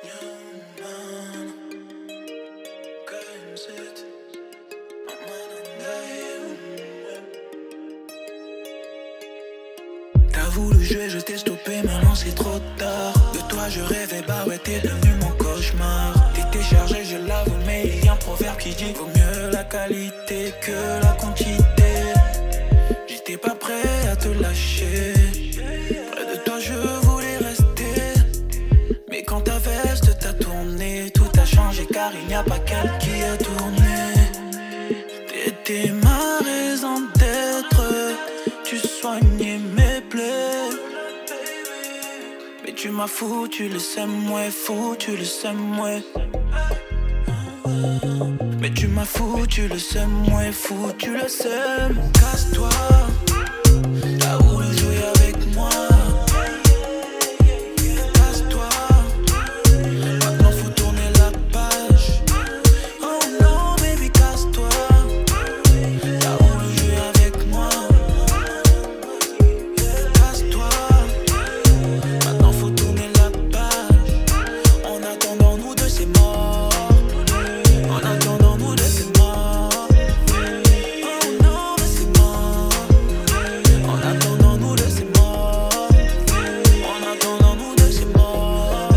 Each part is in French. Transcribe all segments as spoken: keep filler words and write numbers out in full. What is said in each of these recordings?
T'as voulu jouer, je t'ai stoppé, maintenant c'est trop tard. De toi je rêvais, bah ouais t'es devenu mon cauchemar. T'étais chargé, je l'avoue, mais il y a un proverbe qui dit vaut mieux la qualité que la quantité. J'étais pas prêt à te lâcher. Près de toi je voulais rester. Mais quand ta veste t'a tourné, tout a changé car il n'y a pas qu'elle qui a tourné. T'étais ma raison d'être, tu soignais mes plaies. Mais tu m'as foutu le seum, ouais, foutu le seum, ouais. Mais tu m'as foutu le seum, ouais, foutu le seum. Casse-toi, t'as voulu jouer avec moi. Casse-toi, maintenant faut tourner la page. Oh non, baby, casse-toi. T'as voulu jouer avec moi. Casse-toi, maintenant faut tourner la page. En attendant, nous deux c'est mort. En attendant, nous deux c'est mort. Oh non, mais c'est mort. En attendant, nous deux c'est mort. En attendant, nous deux c'est mort.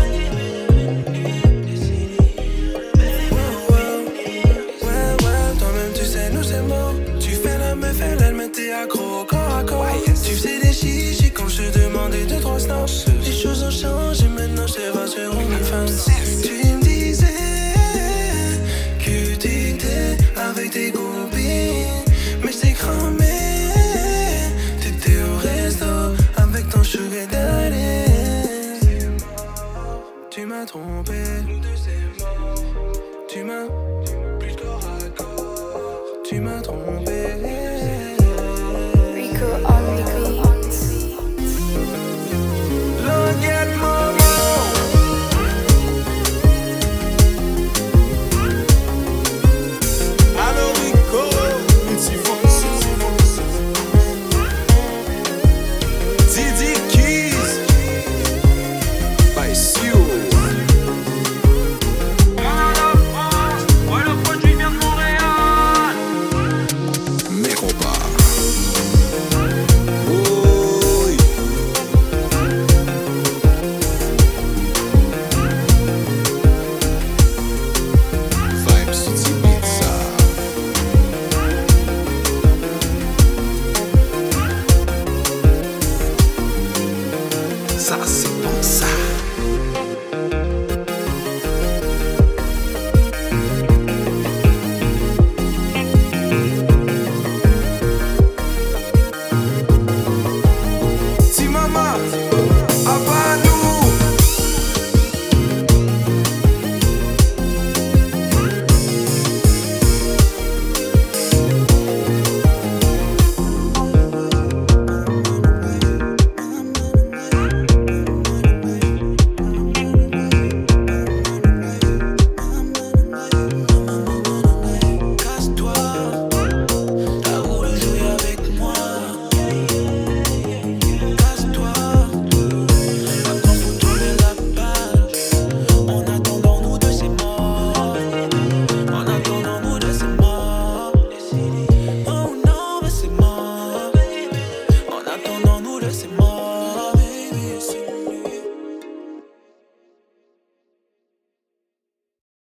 Ouais, ouais, toi-même tu sais, nous c'est mort. Tu fais la meuf, elle, elle m'était accro au corps à corps. Tu faisais des chichis quand je te demandais de trois snaps. Les choses ont changé, maintenant je te vois sur OnlyFans. Tu me disais que t'étais avec tes copines, mais j't'ai cramé. T'étais au resto avec ton sugar daddy. Tu m'as trompé, tu m'as plus corps à corps. Tu m'as trompé.